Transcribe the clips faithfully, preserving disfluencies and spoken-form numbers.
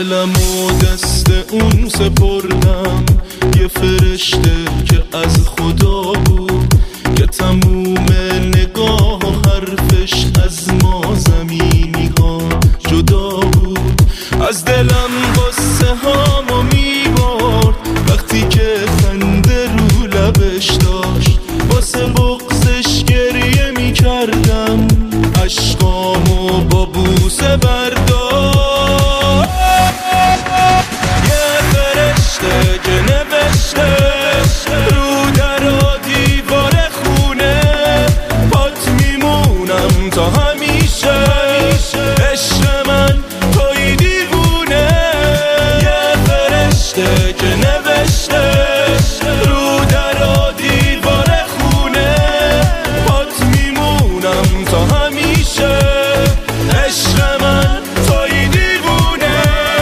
دلمو دست اون سپردم، یه فرشته که از خدا بود، که تموم نگاه و حرفش از ما زمینی ها جدا بود. از دلم قصه هامو میبرد وقتی که خنده رو لبش داشت، واسه بغضش گریه میکردم، عشقامو با بوسه برداشت. یه فرشته که نوشته رو در و دیوار خونه، پات میمونم تا همیشه، عشق من توی دیوونه. یه فرشته که نوشته رو در و دیوار خونه، پات میمونم تا همیشه، عشق من توی دیوونه.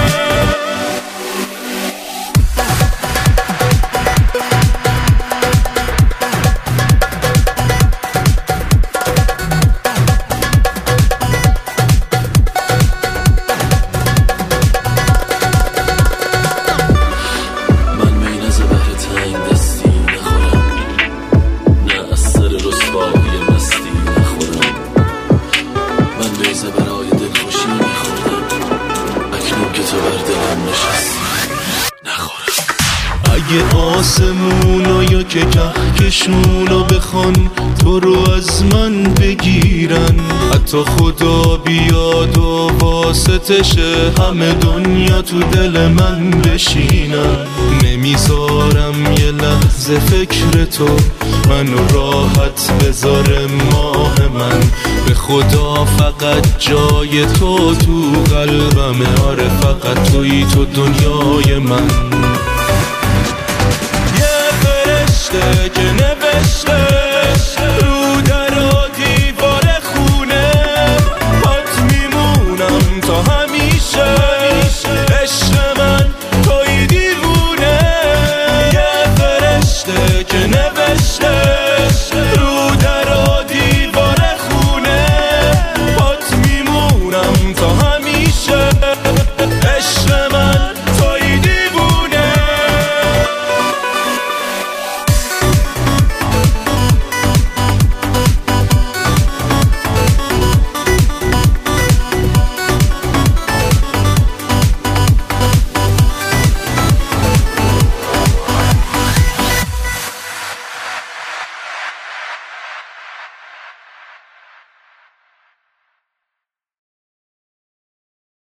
من می نزه بهر تنگ دستی نخورم، نه از سر رسوایی مستی نخورم. من بیزه برای دلخوشی میخوردم، اکنون که تو بر دلم نشستی نخورم. اگه آسمونو یا که کهکشونو بخوان تو رو از من بگیرن، حتی خدا بیاد و واسطشه همه دنیا تو دل من بشینن، نمیذارم یه لحظه فکر تو منو راحت بذاره ماه من. به خدا فقط جای تو تو قلبمه، آره فقط توی تو دنیای من. یه فرشته که نوشته